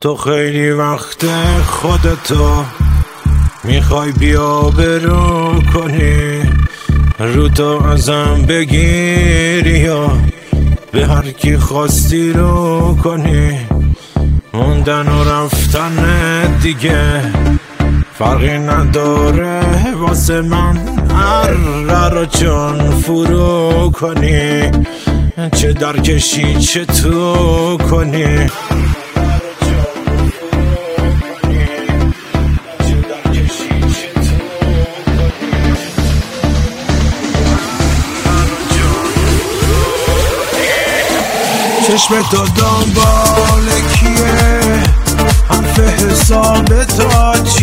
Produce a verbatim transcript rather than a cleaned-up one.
تو خیلی وقت خودتو میخوای بیا برو کنی، رو تو ازم بگیری یا به هر کی خواستی رو کنی. موندن و رفتن دیگه فرقی نداره واسه من، هر رو چون فرو کنی، چه درکشی چه تو کنی. چشم تو دنبال کیه؟ حرف حساب تا چیه؟